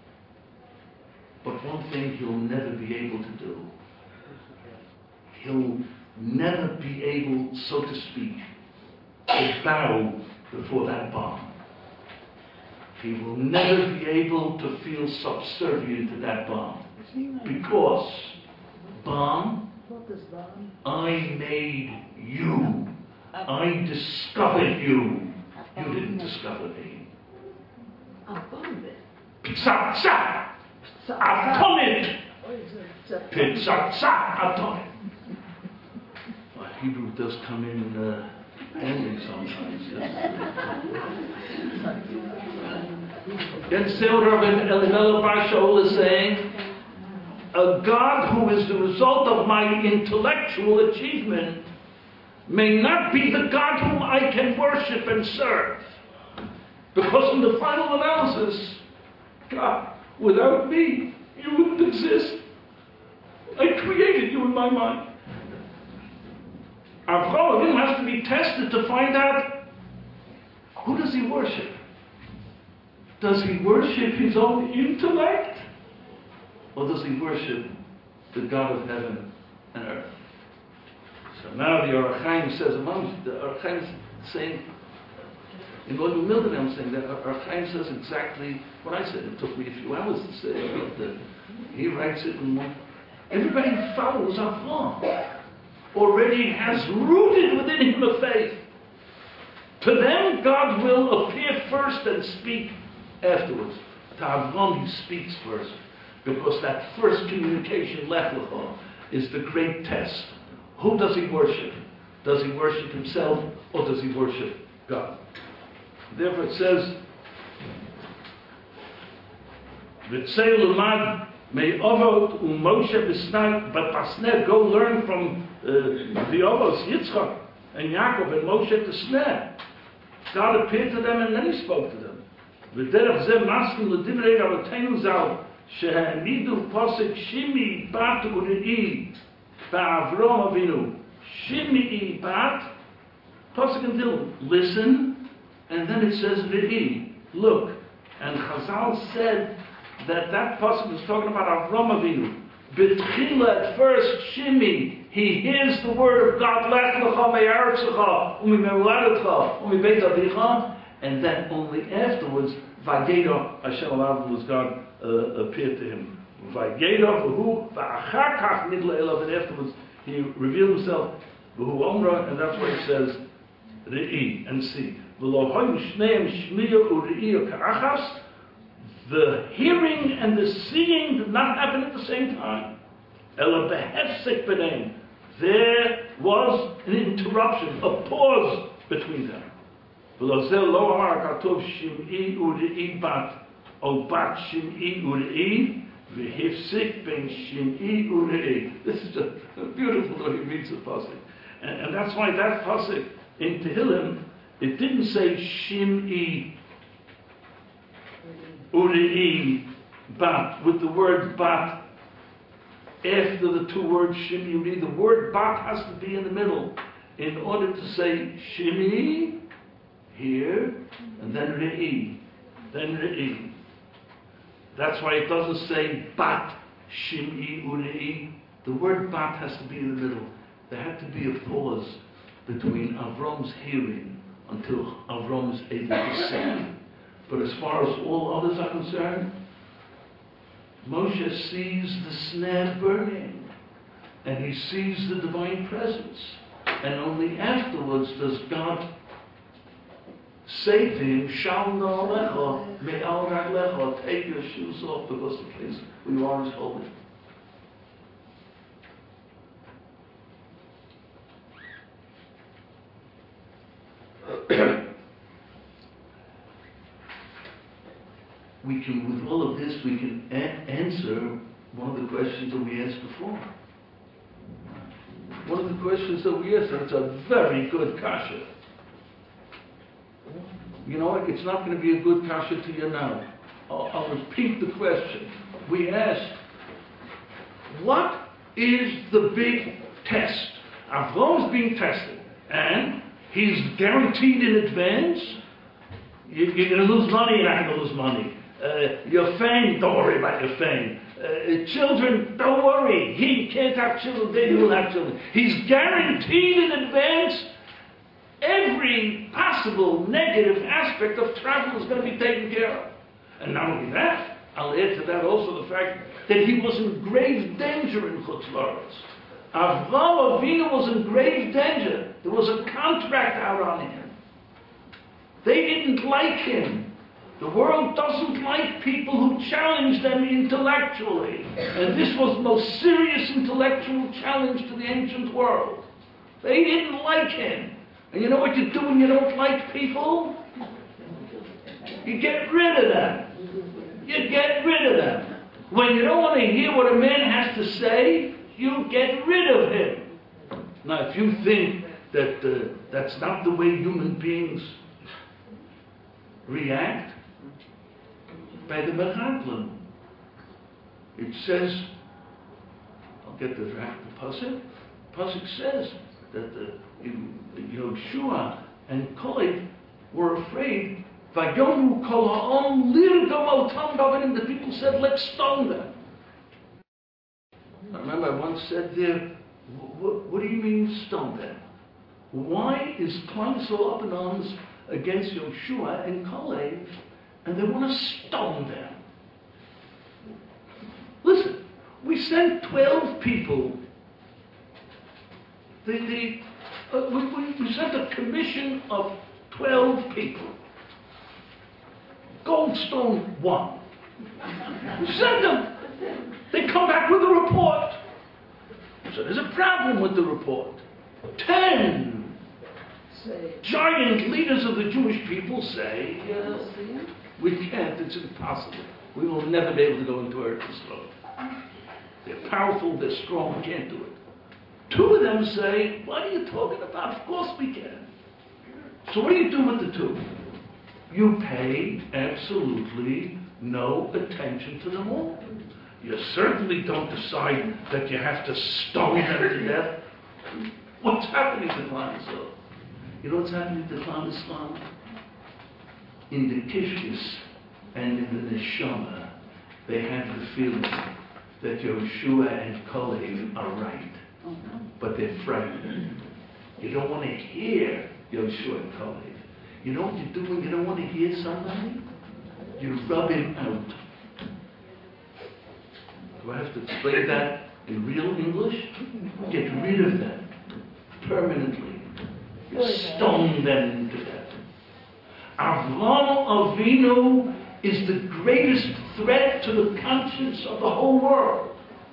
But one thing he'll never be able to do, he'll never be able, so to speak, to bow before that bomb. He will never be able to feel subservient to that bomb. Because, bomb, I made you. I discovered you. You didn't discover me. Ptsatsa! Atomit! Ptsatsa! Atomit! Well, Hebrew does come in handy sometimes. Then still Rabbi Elimelech Bar Shaul is saying, a God who is the result of my intellectual achievement may not be the God whom I can worship and serve. Because in the final analysis, God, without me, you wouldn't exist. I created you in my mind. Avraham has to be tested to find out, who does he worship? Does he worship his own intellect? Or does he worship the God of heaven and earth? So now the Orach Chaim says, the Orach Chaim is saying, in Lord Humility, I'm saying that Orach Chaim says exactly what I said. It took me a few hours to say it, but he writes it in one. Everybody who follows Avraham already has rooted within him a faith. To them, God will appear first and speak afterwards. To Avraham, he speaks first, because that first communication, Lech Lecha, is the great test. Who does he worship? Does he worship himself, or does he worship God? Therefore it says, V'tzei l'mad me'ovot u'Moshe b'snai, but Pasneh, go learn from the Ovos, Yitzchak, and Yaakov, and Moshe to Sneh. God appeared to them, and then he spoke to them. V'derech zeh maskin l'divrei Rabbeinu zal, sheha'amidu posek shimi bat u're'i, ba'Avraham Avinu, shimi bat, posek and Dilum, listen, and then it says Ve'i, look. And Chazal said that pasuk was talking about Avraham Avinu. B'tchila, at first, Shimi, he hears the word of God, Lech lecha me'aretzecha, u'mimeuladetcha, u'mibeit avicha, and then only afterwards, Vayeda, Hashem Alav, was God appeared to him. Vayeda v'hu, v'achar kach nidla elav, and afterwards he revealed himself. V'hu omra, and that's why it says re'i and see. V'lo hoyu shneim shmiya u're'i ka'achas. The hearing and the seeing did not happen at the same time. Ela behefsek b'neim. There was an interruption, a pause between them. V'lo zel lo amar katov shim'i u're'i bat, o bat shim'i u're'i, v'hefsek ben shim'i u're'i. This is a beautiful way he reads the pasuk. And that's why that pasuk in Tehillim, it didn't say shim'i u're'i bat, with the word bat after the two words shim'i u're'i. The word bat has to be in the middle in order to say shim'i here, and then re'i, then re'i. That's why it doesn't say bat shim'i u're'i. The word bat has to be in the middle. There had to be a pause between Avram's hearing until Avram's able to see. But as far as all others are concerned, Moshe sees the snare burning, and he sees the divine presence. And only afterwards does God say to him, Shalom alecha, me'al raglecha, take your shoes off, because the place where you are is holy. We can, with all of this, we can answer one of the questions that we asked before. One of the questions that we asked, and it's a very good kasha. You know, it's not going to be a good kasha to you now. I'll repeat the question. We asked, what is the big test? Avram's being tested, and he's guaranteed in advance, you're going to lose money, you're not going to lose money. Your fame, don't worry about your fame. Children, don't worry. He can't have children, then he will have children. He's guaranteed in advance every possible negative aspect of travel is going to be taken care of. And not only that, I'll add to that also the fact that he was in grave danger in Chutz La'aretz. Avram Avinu was in grave danger. There was a contract out on him. They didn't like him. The world doesn't like people who challenge them intellectually. And this was the most serious intellectual challenge to the ancient world. They didn't like him. And you know what you do when you don't like people? You get rid of them. You get rid of them. When you don't want to hear what a man has to say, you get rid of him. Now, if you think that that's not the way human beings react, by the Mechantlim, it says, I'll get the pasuk. Pasuk says that Yoshua and Caleb were afraid. Vayomu kol ha'am lirgam al tam davenim. The people said, let's stone them. I remember I once said there, what do you mean stone them? Why is Klal so up in arms against Yoshua and Caleb, and they want to stone them? Listen, we sent 12 people. We sent a commission of 12 people. Goldstone 1. We sent them. They come back with a report. So there's a problem with the report. 10 giant leaders of the Jewish people say, we can't, it's impossible. We will never be able to go into Eretz Yisrael. They're powerful, they're strong, we can't do it. 2 of them say, what are you talking about? Of course we can. So what do you do with the 2? You pay absolutely no attention to them all. You certainly don't decide that you have to stone them to death. What's happening to Klal Yisrael? You know what's happening to Klal Yisrael? In the Kishkis and in the Neshama, they have the feeling that Yoshua and Caleb are right, but they're frightened. You don't want to hear Yoshua and Caleb. You know what you do when you don't want to hear somebody? You rub him out. Do I have to explain that in real English? Get rid of them. permanently. Stone them to death. Avraham Avinu is the greatest threat to the conscience of the whole world.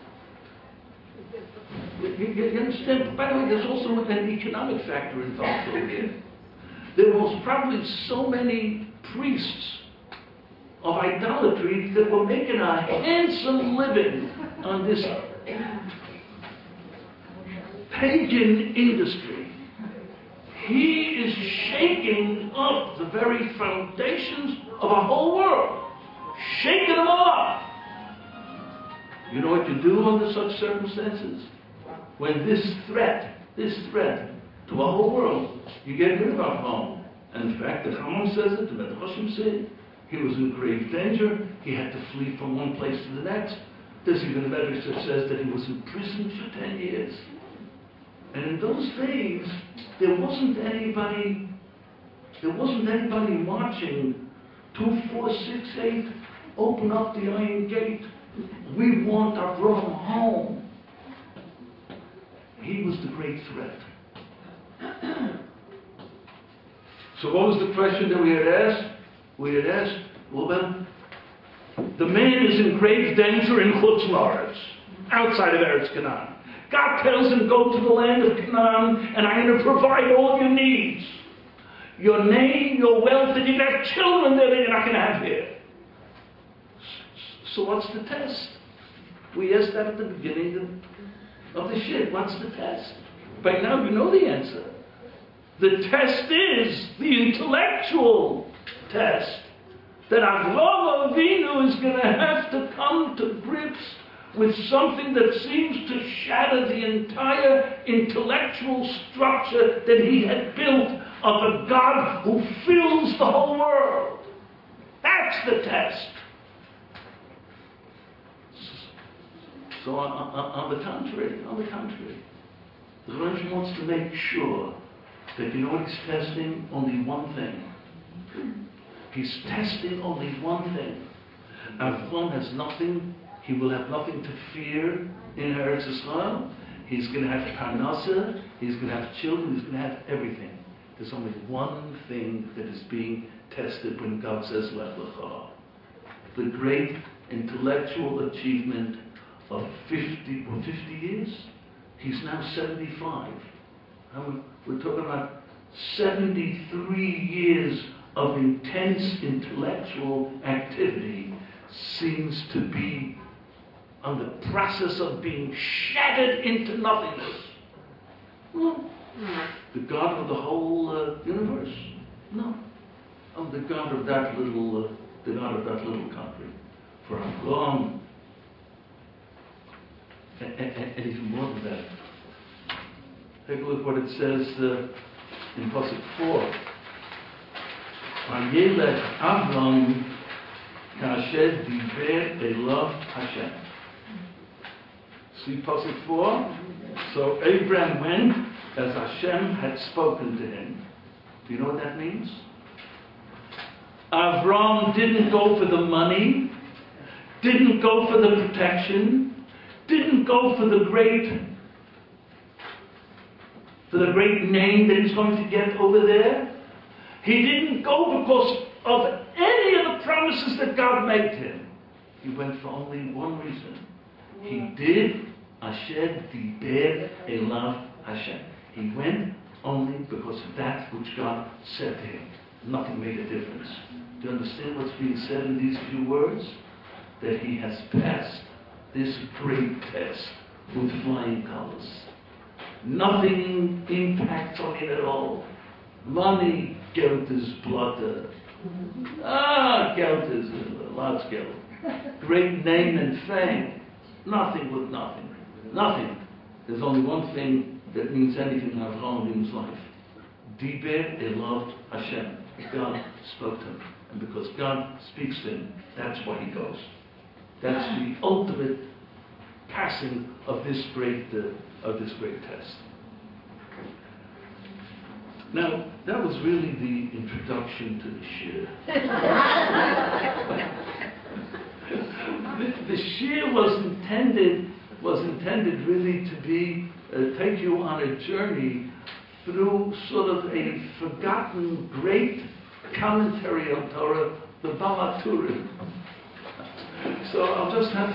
You understand? By the way, there's also an economic factor involved over here. There was probably so many priests of idolatry that were making a handsome living on this pagan industry. He is shaking up the very foundations of a whole world, shaking them all up. You know what you do under such circumstances? When this threat to a whole world, you get rid of Avraham. And in fact, the Haman says it, the Medrashim say, he was in grave danger. He had to flee from one place to the next. There's even a Medrash that says that he was in prison for 10 years. And in those days, there wasn't anybody marching 2, 4, 6, 8, open up the iron gate. We want Avraham home. He was the great threat. So what was the question that we had asked? We had asked, well, the man is in grave danger in Chutz La'aretz, outside of Eretz Canaan. God tells him, go to the land of Canaan, and I'm going to provide all your needs. Your name, your wealth, and you can have children there that you're not going to have here. So what's the test? We asked that at the beginning of the shit. What's the test? By now you know the answer. The test is the intellectual test. That Avraham Avinu is going to have to come to grips with something that seems to shatter the entire intellectual structure that he had built of a God who fills the whole world. That's the test. So on the contrary, the Rebbe wants to make sure that you know what he's testing? Only one thing. He's testing only one thing. Avraham has nothing. He will have nothing to fear in Eretz Yisrael. He's going to have parnasa. He's going to have children. He's going to have everything. There's only one thing that is being tested when God says Lech Lecha. The great intellectual achievement of 50 years. He's now 75. We're talking about 73 years of intense intellectual activity seems to be on the process of being shattered into nothingness. Well, the God of the whole universe? No. I'm the God of that little country. For Avraham, and even more than that. Take a look at what it says in Pasuk 4. Vayelech Avram kasher diber elav Hashem. See Pasuk 4? So Abraham went as Hashem had spoken to him. Do you know what that means? Avram didn't go for the money, didn't go for the protection, didn't go for the great name that he's going to get over there. He didn't go because of any of the promises that God made him. He went for only one reason. He did Asher Diber Elav Hashem. He went only because of that which God said to him. Nothing made a difference. Do you understand what's being said in these few words? That he has passed this great test with flying colors. Nothing impacts on it at all. Money, Geld is blood. Geld is large Geld. Great name and fame. Nothing with nothing. Nothing. There's only one thing that means anything in Avraham life. Diber Elav Hashem. God spoke to him. And because God speaks to him, that's why he goes. That's the ultimate passing of this great test. Now, that was really the introduction to the shir. The shir was intended really to be take you on a journey through sort of a forgotten great commentary on Torah, the Balaturim. So I'll just have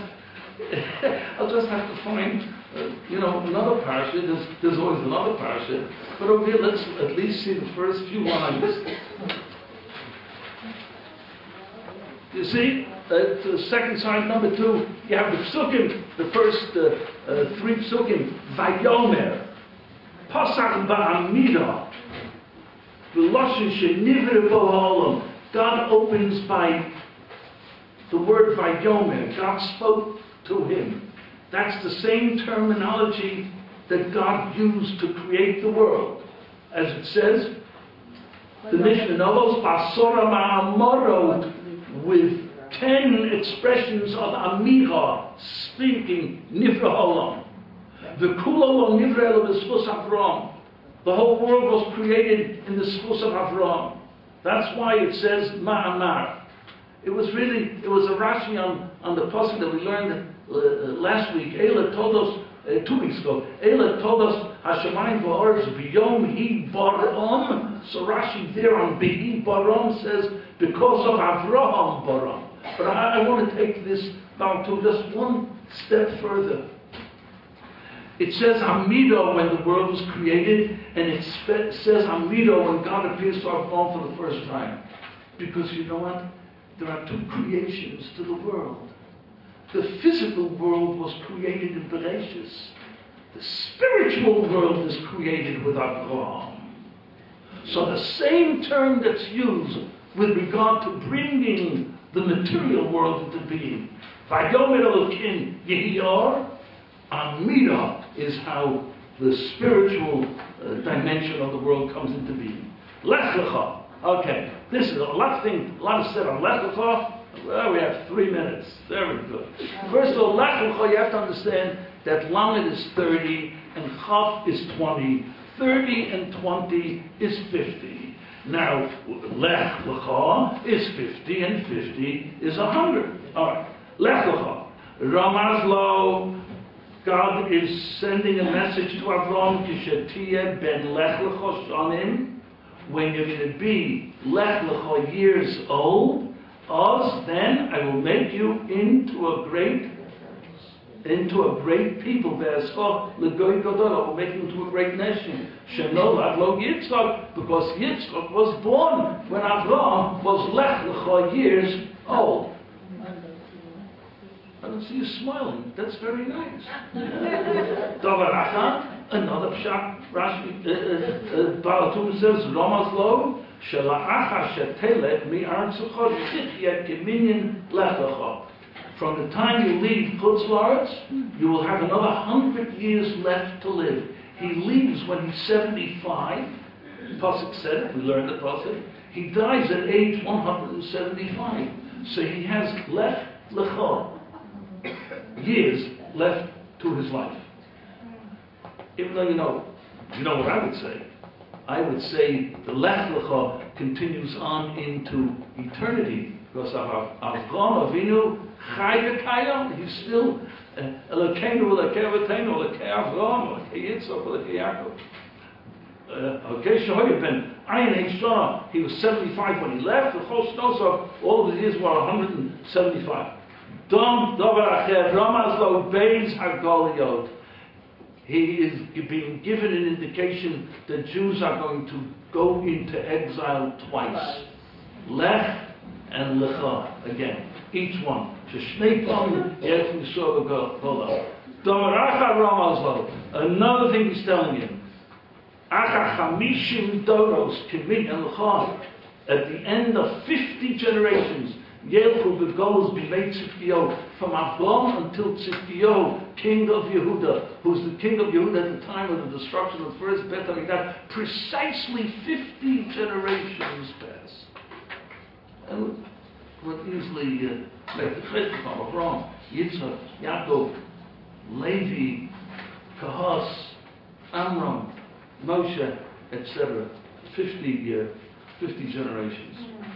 to find, another parasha. There's always another parasha, but over here, let's at least see the first few lines. You see, the second side, number 2, you have the psukim, the first 3 psukim, Vayomer, Pasach ba'amida, V'loshen she'nivre bo ha'olam. God opens by the word Vayomer. God spoke to him. That's the same terminology that God used to create the world. As it says, the Mishnah Novos, Basora ma'amorot, with 10 expressions of Amicha, speaking Nivra Olam. The Kulo Nivra Ela B'Sfus Avram. The whole world was created in the Sfus of Avram. That's why it says Ma'amar. It was a Rashi on the pasuk that we learned last week. Eila told us 2 weeks ago. Eila told us Hashemayim v'Haaretz b'yom hi baram. So Rashi there on Bihi baram says because of Avraham baram. But I want to take this down to just one step further. It says Amido when the world was created, and it says Amido when God appears to Avraham for the first time. Because you know what? There are 2 creations to the world. The physical world was created in Bereshis. The spiritual world is created with Avraham. So the same term that's used with regard to bringing the material world into being, Vayomer Elokim Yehior, Amida is how the spiritual dimension of the world comes into being. Lech Lecha. Okay, this is a lot of said on Lech Lecha. Well, we have 3 minutes. Very good. First of all, Lech Lecha, you have to understand that Lamed is 30 and Chav is 20. 30 and 20 is 50. Now, Lech Lecha is 50 and 50 is 100. All right. Lech Lecha. Ramaz Lo, God is sending a message to Avram, Kishetiyeh ben Lech Lecha Shanim, when you're going to be Lech Lecha years old, then I will make you into a great people. Ve'ascha legoy gadol, I will make you into a great nation. Shenolad lo Yitzchak, because Yitzchak was born when Avram was Lech Lecha years old. I don't see you smiling. That's very nice. Davar Achad, another pshat. Rashi, Balatum says, Ramaz lo, Shela'acha shetelech mi'artzucha tichya keminyan lechacha. From the time you leave Chutz La'aretz, you will have another 100 years left to live. He leaves when he's 75. The Pasuk said it, we learned the Pasuk. He dies at age 175. So he has left lecha, years left to his life. Even though you know what I would say. I would say the Lech Lecha continues on into eternity because of Avraham Avinu Chai v'Kayam. He's still Elokeinu Elokei Avotenu Elokei Avraham Elokei Yitzchak Elokei Yaakov. Okay, Shehoya ben Ayin Shana. He was 75 when he left. The whole Shnosov, all of his years were 175. Dom Dover Acher Ramaz Lo Beis Hagoliyot. He is being given an indication that Jews are going to go into exile twice. Lech and Lecha again. Each one. Another thing he's telling you. At the end of 50 generations, Yelchu goes B'nei Tzidkiyo, from Avram until Tzidkiyo, king of Yehuda, who's the king of Yehuda at the time of the destruction of the first Beit HaMikdash. Precisely 50 generations pass. And would easily make the cheshbon from Avram, Yitzchak, Yaakov, Levi, Kahas, Amram, Moshe, etc. 50 generations.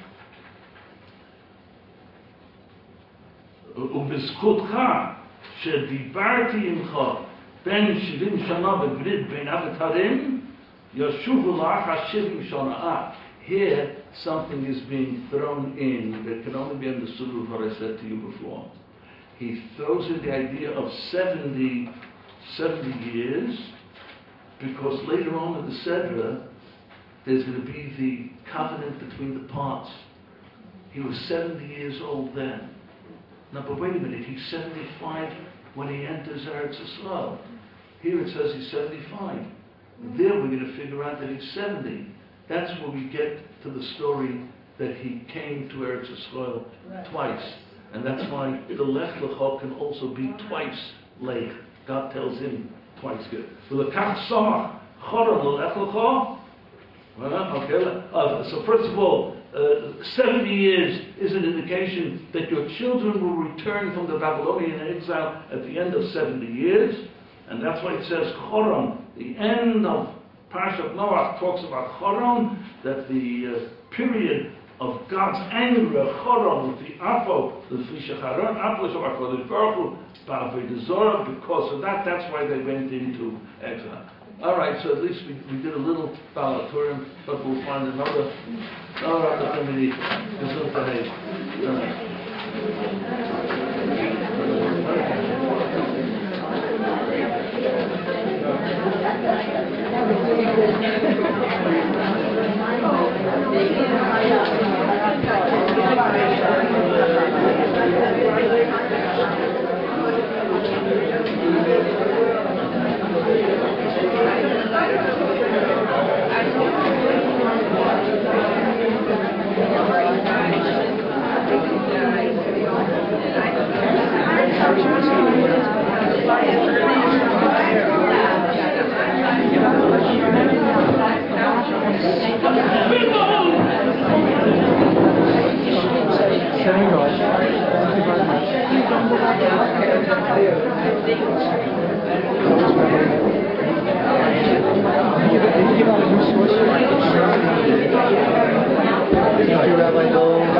ובזכותך שדיברתי עמך בין 70 שנה בברית בין הבתרים, Yoshuvu la'achar shivim shana. Here, something is being thrown in that can only be understood with what I said to you before. He throws in the idea of 70 years, because later on in the Sedra, there's going to be the covenant between the parts. He was 70 years old then. Now, but wait a minute, he's 75 when he enters Eretz Yisrael. Here it says he's 75. There we're going to figure out that he's 70. That's where we get to the story that he came to Eretz Yisrael twice. And that's why the Lech Lecho can also be twice late. God tells him twice good. V'lekach samach choron l'Lech Lecho. So first of all, 70 years is an indication that your children will return from the Babylonian exile at the end of 70 years. And that's why it says choron. The end of Parashat Noach talks about choron, that the period of God's anger, choron, with the Apo, the Fishacharon, Apo Shabbat Baruch Hu, Ba'avei Zorah, because of that, that's why they went into exile. All right, so at least we did a little Balaturim, but we'll find another opportunity to look ahead. Thank you, Rabbi Dole.